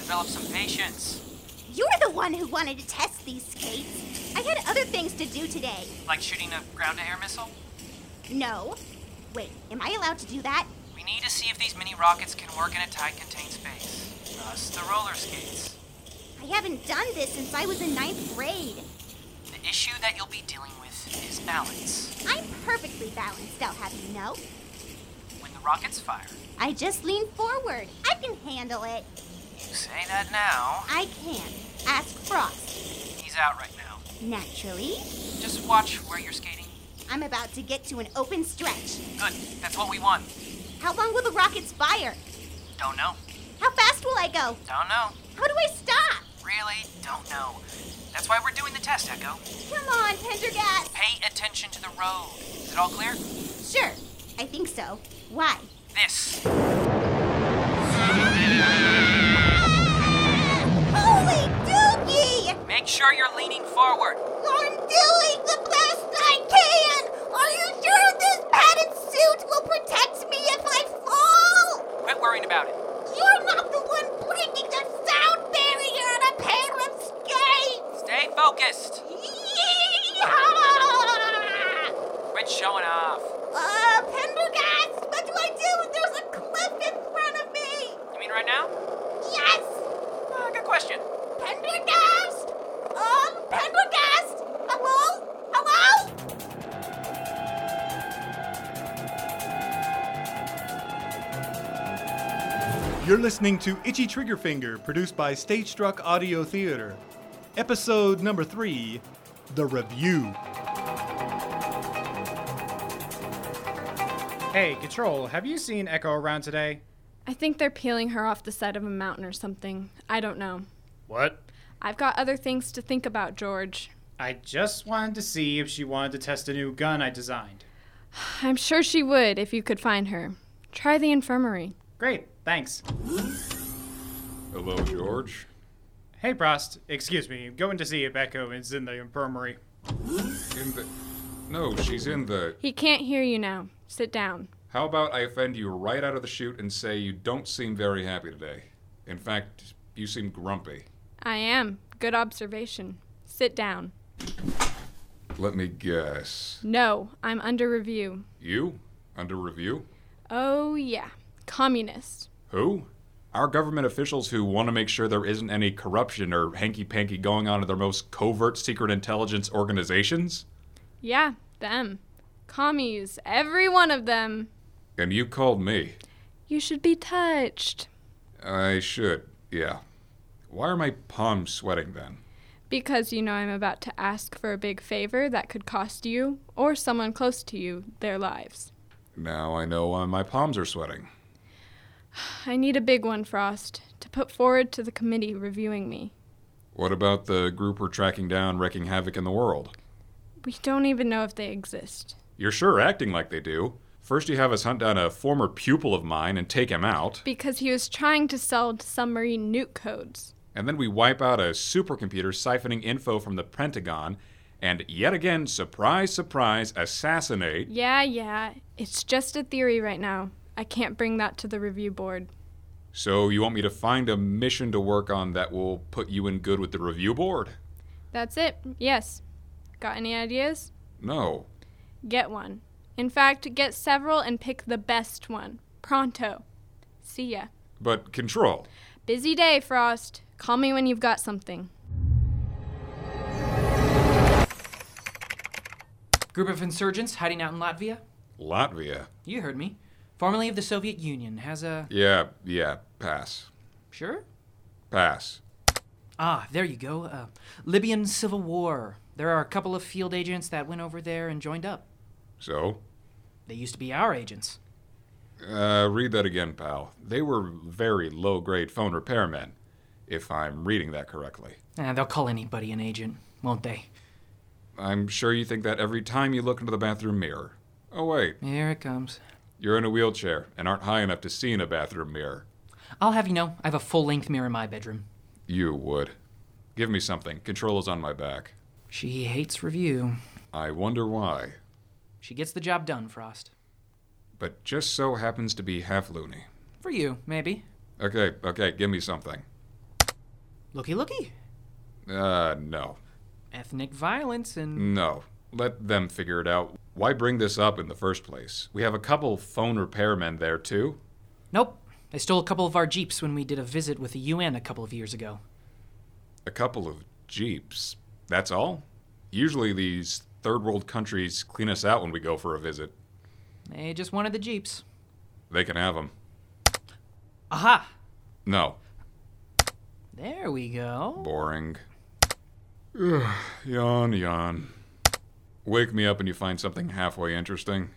develop some patience. You're the one who wanted to test these skates. I had other things to do today. Like shooting a ground-to-air missile? No. Wait, am I allowed to do that? We need to see if these mini rockets can work in a tight, contained space. Thus, the roller skates. I haven't done this since I was in 9th grade. The issue that you'll be dealing with is balance. I'm perfectly balanced, I'll have you know. When the rockets fire, I just lean forward. I can handle it. you say that now. I can. Ask Frost. He's out right now. Naturally. Just watch where you're skating. I'm about to get to an open stretch. Good, that's what we want. How long will the rockets fire? Don't know. How fast will I go? Don't know. How do I stop? Really? Don't know. That's why we're doing the test, Echo. Come on, Pendergast. Pay attention to the road. Is it all clear? Sure, I think so. Why? This. Holy dookie! Make sure you're leaning forward. I'm doing the best I can! Are you sure this padded suit will protect me if I fall? Quit worrying about it. You're not the one breaking the sound barrier on a pair of skates! Stay focused. Yeehaw! Quit showing off. Pendergast, what do I do? There's a cliff in front of me! You mean right now? Yes! Good question. Pendergast! Pendergast! Hello? Hello? You're listening to Itchy Trigger Finger, produced by Stage Struck Audio Theater. Episode number 3, The Review. Hey, Control, have you seen Echo around today? I think they're peeling her off the side of a mountain or something. I don't know. What? I've got other things to think about, George. I just wanted to see if she wanted to test a new gun I designed. I'm sure she would if you could find her. Try the infirmary. Great, thanks. Hello, George. Hey, Prost. Excuse me, going to see if Echo is in the infirmary. No, she's in the... He can't hear you now. Sit down. How about I offend you right out of the chute and say you don't seem very happy today? In fact, you seem grumpy. I am. Good observation. Sit down. Let me guess. No, I'm under review. You? Under review? Oh, yeah. Communist. Who? Our government officials who want to make sure there isn't any corruption or hanky-panky going on in their most covert secret intelligence organizations? Yeah, them. Commies. Every one of them. And you called me. You should be touched. I should, yeah. Why are my palms sweating then? Because you know I'm about to ask for a big favor that could cost you, or someone close to you, their lives. Now I know why my palms are sweating. I need a big one, Frost, to put forward to the committee reviewing me. What about the group we're tracking down wreaking havoc in the world? We don't even know if they exist. You're sure acting like they do. First you have us hunt down a former pupil of mine and take him out. Because he was trying to sell submarine nuke codes. And then we wipe out a supercomputer siphoning info from the Pentagon and yet again, surprise, surprise, assassinate. Yeah. It's just a theory right now. I can't bring that to the review board. So you want me to find a mission to work on that will put you in good with the review board? That's it, yes. Got any ideas? No. Get one. In fact, get several and pick the best one. Pronto. See ya. But Control. Busy day, Frost. Call me when you've got something. Group of insurgents hiding out in Latvia? Latvia? You heard me. Formerly of the Soviet Union, has a... Yeah, pass. Sure? Pass. Ah, there you go. Libyan Civil War. There are a couple of field agents that went over there and joined up. So? They used to be our agents. Read that again, pal. They were very low-grade phone repairmen, if I'm reading that correctly. They'll call anybody an agent, won't they? I'm sure you think that every time you look into the bathroom mirror. Oh, wait. Here it comes. You're in a wheelchair and aren't high enough to see in a bathroom mirror. I'll have you know, I have a full-length mirror in my bedroom. You would. Give me something. Control is on my back. She hates review. I wonder why. She gets the job done, Frost. But just so happens to be half loony. For you, maybe. Okay, give me something. Looky looky. No. Ethnic violence and... No. Let them figure it out. Why bring this up in the first place? We have a couple phone repairmen there, too. Nope. They stole a couple of our Jeeps when we did a visit with the UN a couple of years ago. A couple of Jeeps. That's all? Usually these third world countries clean us out when we go for a visit. They just wanted the Jeeps. They can have them. Aha! No. There we go. Boring. Yawn. Wake me up when you find something halfway interesting.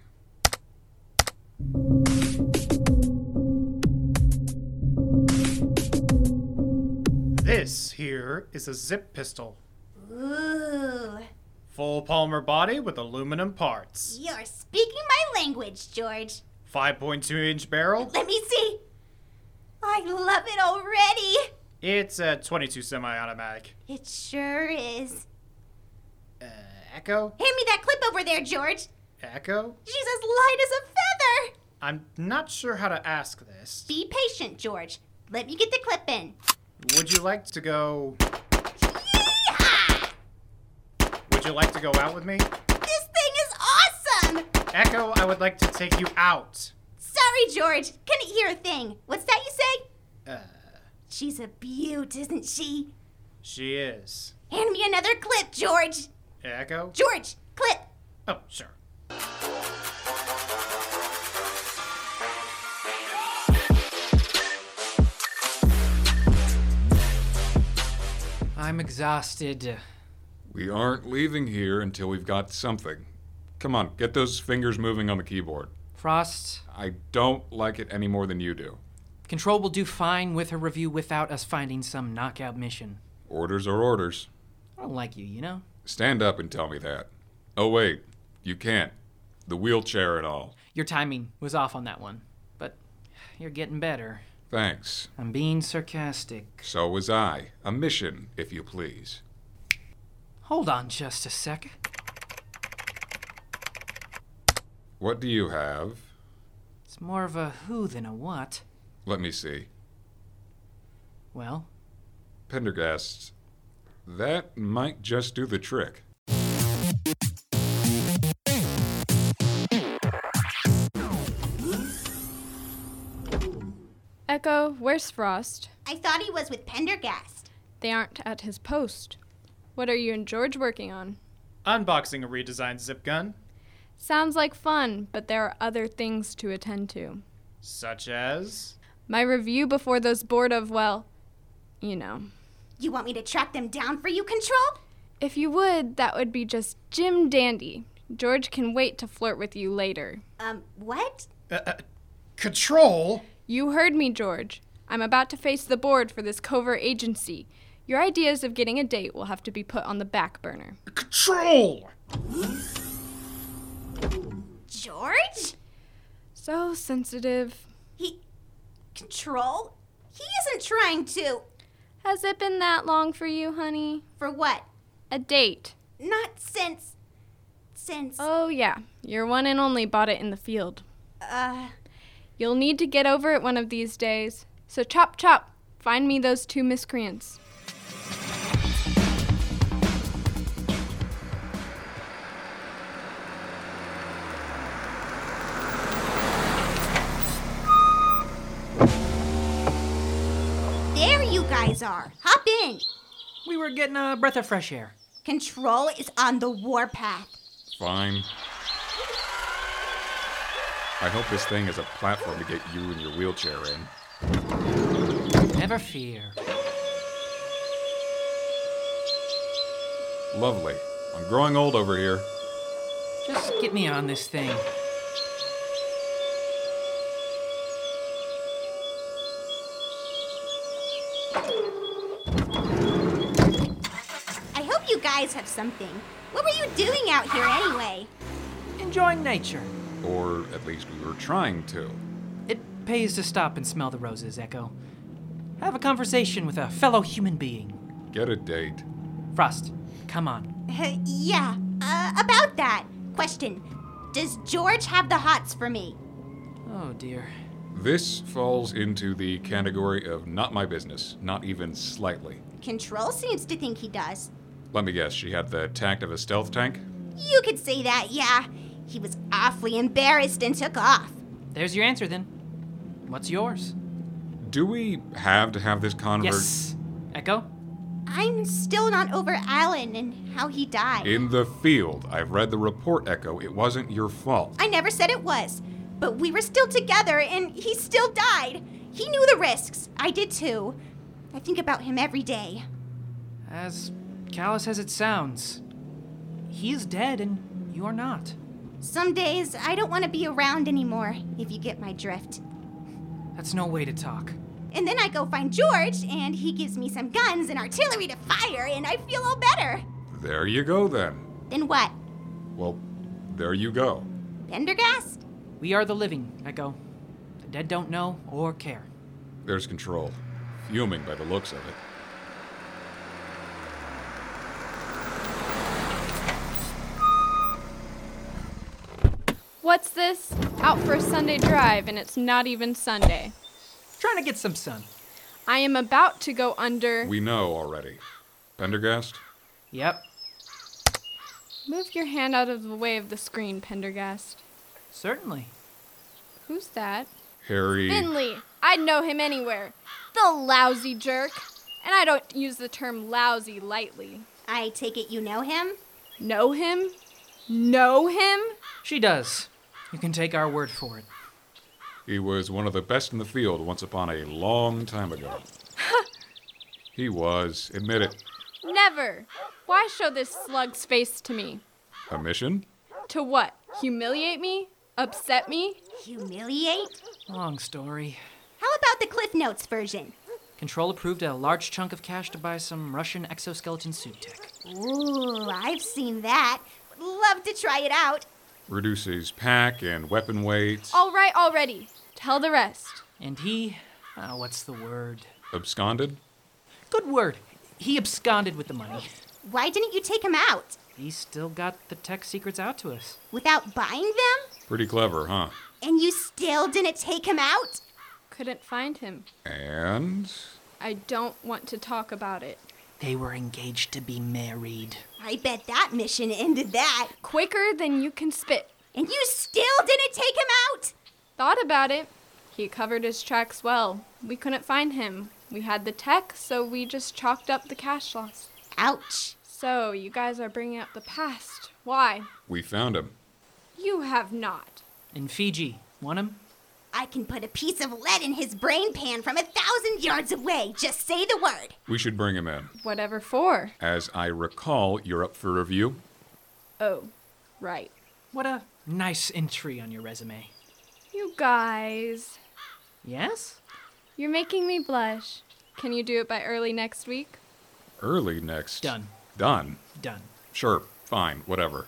This here is a zip pistol. Ooh. Full polymer body with aluminum parts. You're speaking my language, George. 5.2-inch barrel. Let me see. I love it already. It's a 22 semi-automatic. It sure is. Echo? Hand me that clip over there, George. Echo? She's as light as a feather. I'm not sure how to ask this. Be patient, George. Let me get the clip in. Would you like to go... Yeehaw! Would you like to go out with me? This thing is awesome. Echo, I would like to take you out. Sorry, George. Couldn't hear a thing. What's that you say? She's a beaut, isn't she? She is. Hand me another clip, George. Echo? George, clip. Oh, sure. I'm exhausted. We aren't leaving here until we've got something. Come on, get those fingers moving on the keyboard. Frost, I don't like it any more than you do. Control will do fine with her review without us finding some knockout mission. Orders are orders. I don't like you know? Stand up and tell me that. Oh, wait. You can't. The wheelchair and all. Your timing was off on that one. But you're getting better. Thanks. I'm being sarcastic. So was I. A mission, if you please. Hold on just a sec. What do you have? It's more of a who than a what. Let me see. Well, Pendergast. That might just do the trick. Echo, where's Frost? I thought he was with Pendergast. They aren't at his post. What are you and George working on? Unboxing a redesigned zip gun. Sounds like fun, but there are other things to attend to. Such as... My review before those board of, well, you know. You want me to track them down for you, Control? If you would, that would be just Jim Dandy. George can wait to flirt with you later. What? Control? You heard me, George. I'm about to face the board for this covert agency. Your ideas of getting a date will have to be put on the back burner. Control! George? So sensitive. Control? He isn't trying to. Has it been that long for you, honey? For what? A date. Not since... Oh, yeah. Your one and only bought it in the field. You'll need to get over it one of these days. So chop chop. Find me those two miscreants. There you guys are. Hop in. we were getting a breath of fresh air. Control is on the warpath. Fine. I hope this thing is a platform to get you and your wheelchair in. Never fear. Lovely. I'm growing old over here. Just get me on this thing. I hope you guys have something. What were you doing out here anyway? Enjoying nature. Or at least we were trying to. It pays to stop and smell the roses, Echo. Have a conversation with a fellow human being. Get a date. Frost, come on. Yeah, about that. Question. Does George have the hots for me? Oh, dear. This falls into the category of not my business, not even slightly. Control seems to think he does. Let me guess, she had the tact of a stealth tank? You could say that, yeah. He was awfully embarrassed and took off. There's your answer then. What's yours? Do we have to have this Yes. Echo? I'm still not over Alan and how he died. In the field. I've read the report, Echo. It wasn't your fault. I never said it was. But we were still together and he still died. He knew the risks. I did too. I think about him every day. As callous as it sounds, he is dead and you're not. Some days I don't want to be around anymore, if you get my drift. That's no way to talk. And then I go find George, and he gives me some guns and artillery to fire, and I feel all better. There you go, then. Then what? Well, there you go. Pendergast? We are the living, Echo. The dead don't know or care. There's Control. Fuming by the looks of it. What's this? Out for a Sunday drive, and it's not even Sunday. Trying to get some sun. I am about to go under. We know already. Pendergast? Yep, Move your hand out of the way of the screen, Pendergast. certainly. Who's that? Harry. Finley! I'd know him anywhere. The lousy jerk. And I don't use the term lousy lightly. I take it you know him? Know him? Know him? She does. You can take our word for it. He was one of the best in the field once upon a long time ago. He was. Admit it. Never. Why show this slug's face to me? A mission? To what? Humiliate me? Upset me? Humiliate? Long story. How about the Cliff Notes version? Control approved a large chunk of cash to buy some Russian exoskeleton suit tech. Ooh, I've seen that. Would love to try it out. Reduces pack and weapon weight. All right already. Tell the rest. And he, what's the word? Absconded? Good word. He absconded with the money. Why didn't you take him out? He still got the tech secrets out to us. Without buying them? Pretty clever, huh? And you still didn't take him out? Couldn't find him. And? I don't want to talk about it. They were engaged to be married. I bet that mission ended that. Quicker than you can spit. And you still didn't take him out? Thought about it. He covered his tracks well. We couldn't find him. We had the tech, so we just chalked up the cash loss. Ouch. So, you guys are bringing up the past. Why? We found him. You have not. In Fiji. Want him? I can put a piece of lead in his brain pan from 1,000 yards away. Just say the word. We should bring him in. Whatever for. As I recall, you're up for review. Oh, right. What a nice entry on your resume. You guys. Yes? You're making me blush. Can you do it by early next week? Early next. Done. Done. Done. Sure. Fine. Whatever.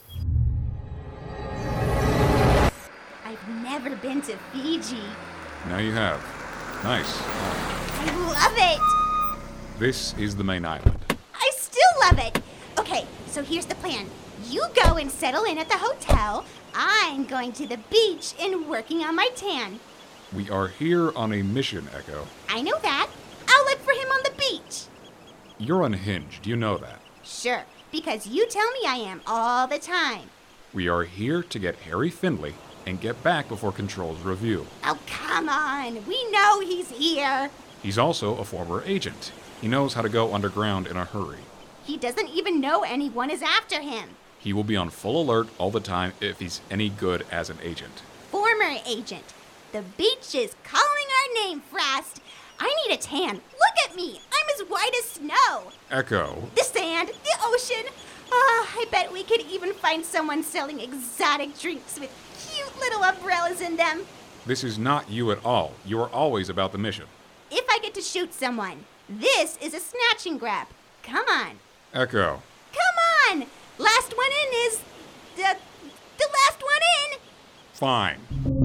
I've never been to Fiji. Now you have. Nice. I love it. This is the main island. I still love it. Okay, so here's the plan. You go and settle in at the hotel. I'm going to the beach and working on my tan. We are here on a mission, Echo. I know that. I'll look for him on the beach. You're unhinged. You know that. Sure, because you tell me I am all the time. We are here to get Harry Findlay and get back before Control's review. Oh, come on. We know he's here. He's also a former agent. He knows how to go underground in a hurry. He doesn't even know anyone is after him. He will be on full alert all the time if he's any good as an agent. Former agent. The beach is calling our name, Frost. I need a tan. Look at me. I'm as white as snow. Echo. The sand, the ocean. I bet we could even find someone selling exotic drinks with cute little umbrellas in them. This is not you at all. You are always about the mission. If I get to shoot someone, this is a snatch and grab. Come on. Echo. Come on. Last one in is the last one in. Fine.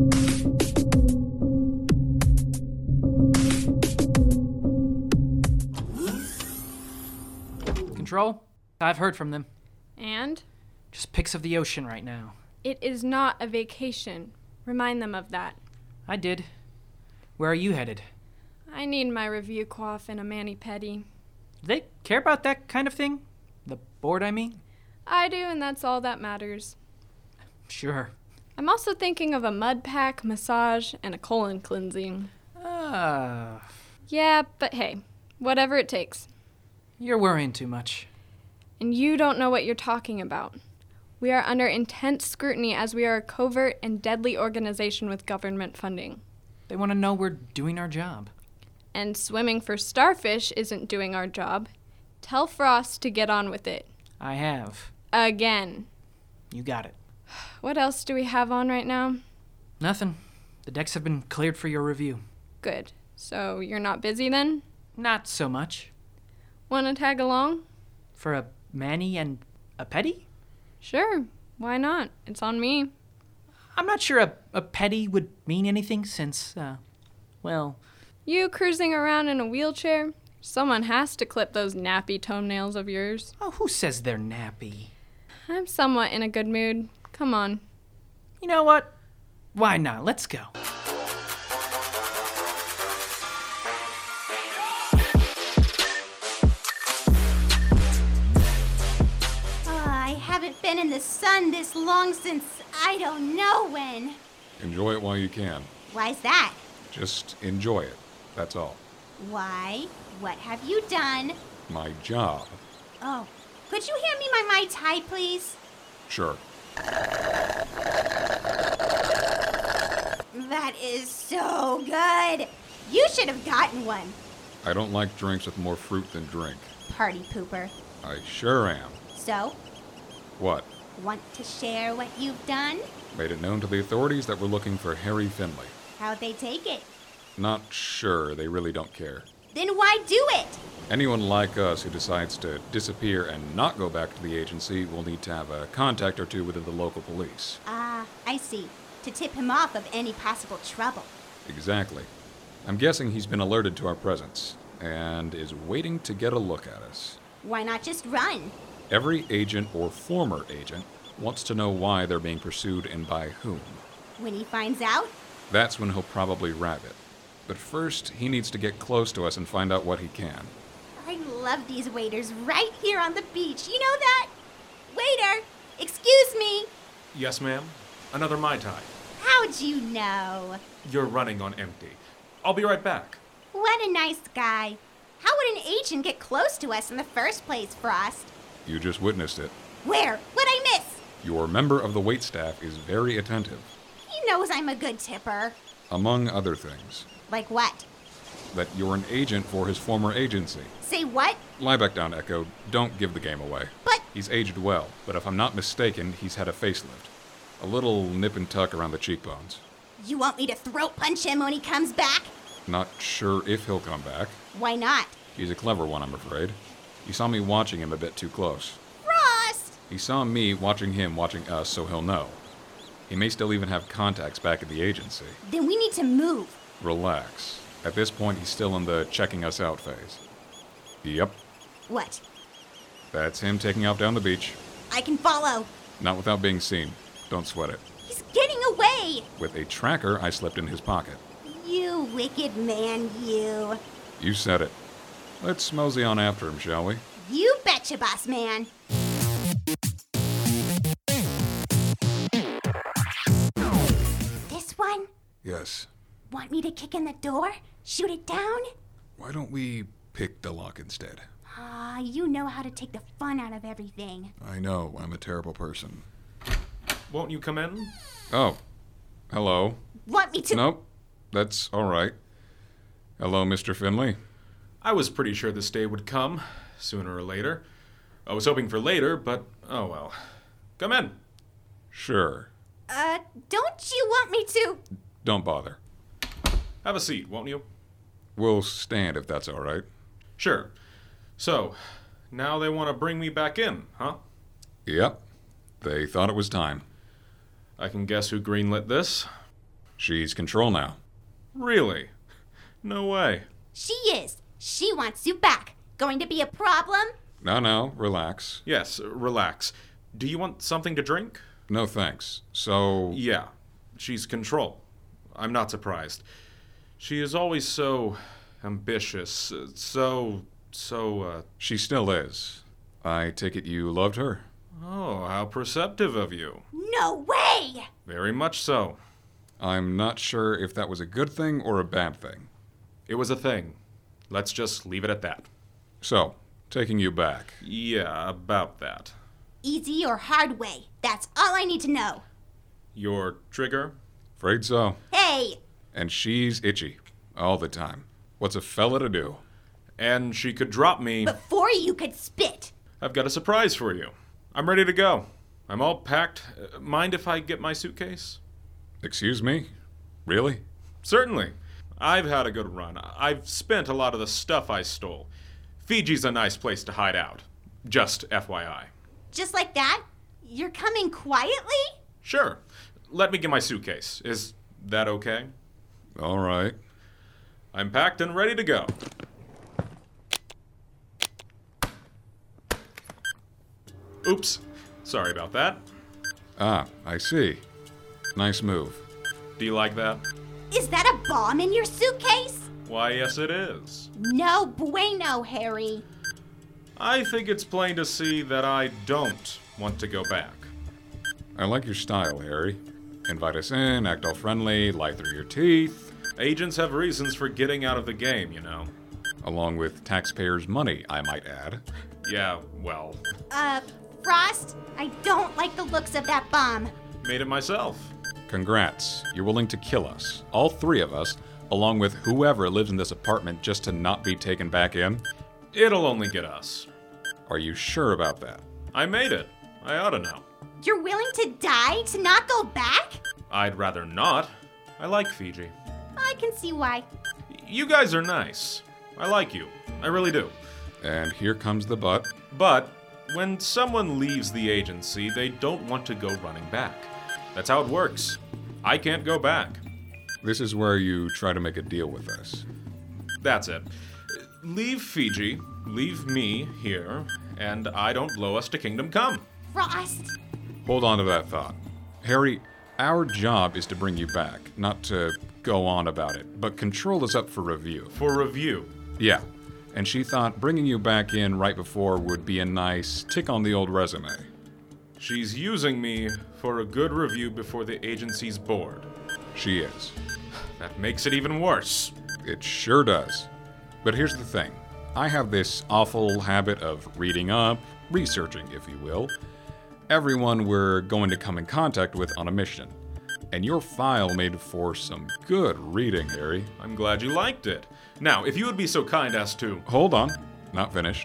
Control? I've heard from them. And? Just pics of the ocean right now. It is not a vacation. Remind them of that. I did. Where are you headed? I need my review coif and a mani-pedi. Do they care about that kind of thing? The board, I mean? I do, and that's all that matters. Sure. I'm also thinking of a mud pack, massage, and a colon cleansing. Yeah, but hey, whatever it takes. You're worrying too much. And you don't know what you're talking about. We are under intense scrutiny as we are a covert and deadly organization with government funding. They want to know we're doing our job. And swimming for starfish isn't doing our job. Tell Frost to get on with it. I have. Again. You got it. What else do we have on right now? Nothing. The decks have been cleared for your review. Good. So you're not busy then? Not so much. Want to tag along? For a Manny and a Petty? Sure. Why not? It's on me. I'm not sure a Petty would mean anything since, well... You cruising around in a wheelchair? Someone has to clip those nappy toenails of yours. Oh, who says they're nappy? I'm somewhat in a good mood. Come on. You know what? Why not? Let's go. I haven't been in the sun this long since I don't know when. Enjoy it while you can. Why's that? Just enjoy it. That's all. Why? What have you done? My job. Oh, could you hand me my Mai Tai, please? Sure. That is so good. You should have gotten one. I don't like drinks with more fruit than drink. Party pooper. I sure am. So, What? want to share what you've done? Made it known to the authorities that we're looking for Harry Finley. How'd they take it? Not sure. They really don't care. Then why do it? Anyone like us who decides to disappear and not go back to the agency will need to have a contact or two with the local police. Ah, I see. To tip him off of any possible trouble. Exactly. I'm guessing he's been alerted to our presence and is waiting to get a look at us. Why not just run? Every agent or former agent wants to know why they're being pursued and by whom. When he finds out? That's when he'll probably grab it. But first, he needs to get close to us and find out what he can. I love these waiters right here on the beach. You know that? Waiter, excuse me. Yes, ma'am. Another Mai Tai. How'd you know? You're running on empty. I'll be right back. What a nice guy. How would an agent get close to us in the first place, Frost? You just witnessed it. Where? What'd I miss? Your member of the waitstaff is very attentive, He knows I'm a good tipper. among other things. Like what? That you're an agent for his former agency. Say what? Lie back down, Echo. Don't give the game away. But He's aged well, but if I'm not mistaken, he's had a facelift. A little nip and tuck around the cheekbones. you want me to throat punch him when he comes back? Not sure if he'll come back. Why not? He's a clever one, I'm afraid. He saw me watching him a bit too close. Frost! He saw me watching him watching us, so he'll know. He may still even have contacts back at the agency. Then we need to move. Relax. At this point, he's still in the checking us out phase. Yep, What? that's him taking off down the beach. I can follow. Not without being seen. Don't sweat it. He's getting away! With a tracker I slipped in his pocket. You wicked man, you. You said it. Let's mosey on after him, shall we? You betcha, boss man. This one? Yes. Want me to kick in the door? Shoot it down? Why don't we pick the lock instead? Ah, you know how to take the fun out of everything. I know, I'm a terrible person. Won't you come in? Oh. Hello. Want me to? Nope. That's all right. Hello, Mr. Finley. I was pretty sure this day would come, sooner or later. I was hoping for later, but oh well. Come in. Sure. Don't you want me to? Don't bother. Have a seat, won't you? We'll stand if that's all right. Sure. So, now they want to bring me back in, huh? Yep. They thought it was time. I can guess who greenlit this. She's control now. Really? No way. She is. She wants you back. Going to be a problem? No, relax. Yes, relax. Do you want something to drink? No thanks. So, Yeah, she's control. I'm not surprised. She is always so ambitious, so So, She still is. I take it you loved her? Oh, how perceptive of you. No way! Very much so. I'm not sure if that was a good thing or a bad thing. It was a thing. Let's just leave it at that. So, taking you back. Yeah, about that. Easy or hard way. That's all I need to know. Your trigger? Afraid so. Hey! And she's itchy. All the time. What's a fella to do? And she could drop me. Before you could spit. I've got a surprise for you. I'm ready to go. I'm all packed. Mind if I get my suitcase? Excuse me? Really? Certainly. I've had a good run. I've spent a lot of the stuff I stole. Fiji's a nice place to hide out. Just FYI. Just like that? You're coming quietly? Sure. Let me get my suitcase. Is that okay? All right. I'm packed and ready to go. Oops. Sorry about that. Ah, I see. Nice move. Do you like that? Is that a bomb in your suitcase? Why, yes it is. No bueno, Harry. I think it's plain to see that I don't want to go back. I like your style, Harry. Invite us in, act all friendly, lie through your teeth. Agents have reasons for getting out of the game, you know. Along with taxpayers' money, I might add. Yeah, well, Frost, I don't like the looks of that bomb. made it myself. Congrats. You're willing to kill us. All three of us, along with whoever lives in this apartment just to not be taken back in? It'll only get us. Are you sure about that? I made it. I ought to know. You're willing to die to not go back? I'd rather not. I like Fiji. I can see why. You guys are nice. I like you. I really do. And here comes the but. But when someone leaves the agency, they don't want to go running back. That's how it works. I can't go back. This is where you try to make a deal with us. That's it. Leave Fiji, leave me here, and I don't blow us to Kingdom Come. Frost! Hold on to that thought. Harry, our job is to bring you back, not to go on about it, but Control is up for review. For review. Yeah, and she thought bringing you back in right before would be a nice tick on the old resume. She's using me for a good review before the agency's board. She is. That makes it even worse. It sure does. But here's the thing. I have this awful habit of reading up, researching, if you will, everyone we're going to come in contact with on a mission. And your file made for some good reading, Harry. I'm glad you liked it. Now, if you would be so kind as to... Hold on. Not finished.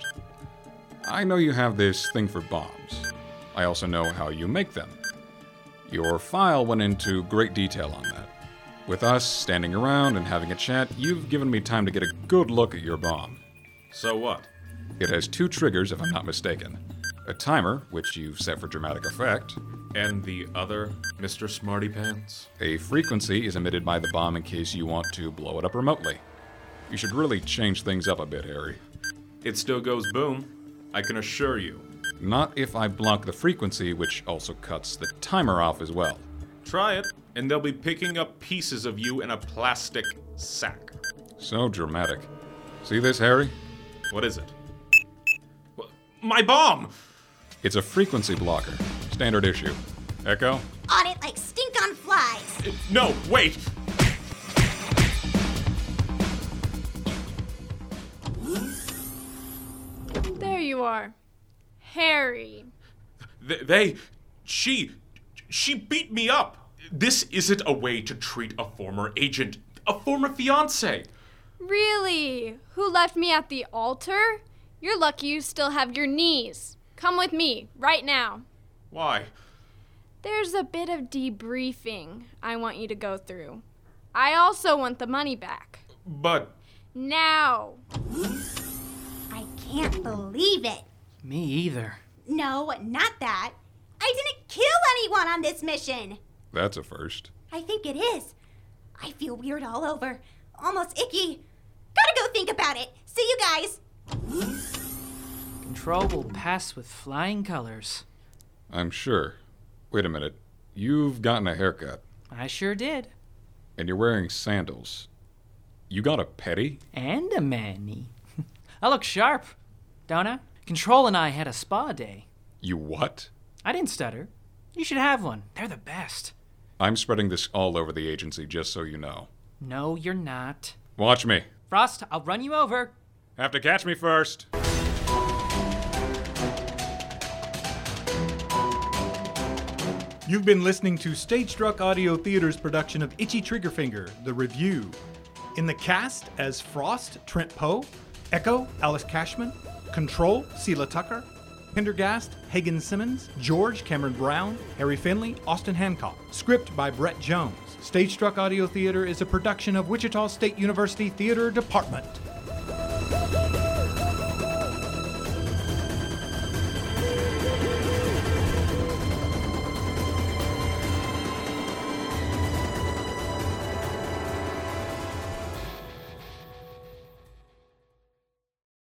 I know you have this thing for bombs. I also know how you make them. Your file went into great detail on that. With us standing around and having a chat, you've given me time to get a good look at your bomb. So what? It has 2 triggers, if I'm not mistaken. A timer, which you've set for dramatic effect. And the other, Mr. Smarty Pants? A frequency is emitted by the bomb in case you want to blow it up remotely. You should really change things up a bit, Harry. It still goes boom, I can assure you. Not if I block the frequency, which also cuts the timer off as well. Try it, and they'll be picking up pieces of you in a plastic sack. So dramatic. See this, Harry? What is it? My bomb! It's a frequency blocker. Standard issue. Echo? On it like stink on flies. No, wait! There you are. Harry. She beat me up. This isn't a way to treat a former agent, a former fiancé. Really? Who left me at the altar? You're lucky you still have your knees. Come with me, right now. Why? There's a bit of debriefing I want you to go through. I also want the money back. But... Now. I can't believe it. Me either. No, not that. I didn't kill anyone on this mission. That's a first. I think it is. I feel weird all over. Almost icky. Gotta go think about it. See you guys. Control will pass with flying colors. I'm sure. Wait a minute. You've gotten a haircut. I sure did. And you're wearing sandals. You got a petty? And a mani. I look sharp, don't I? Control and I had a spa day. You what? I didn't stutter. You should have one. They're the best. I'm spreading this all over the agency, just so you know. No, you're not. Watch me. Frost, I'll run you over. Have to catch me first. You've been listening to Stage Struck Audio Theater's production of Itchy Triggerfinger, The Review. In the cast as Frost, Trent Poe, Echo, Alice Cashman, Control, Sela Tucker, Pendergast, Hagen Simmons, George, Cameron Brown, Harry Finley, Austin Hancock. Script by Brett Jones. Stage Struck Audio Theater is a production of Wichita State University Theater Department.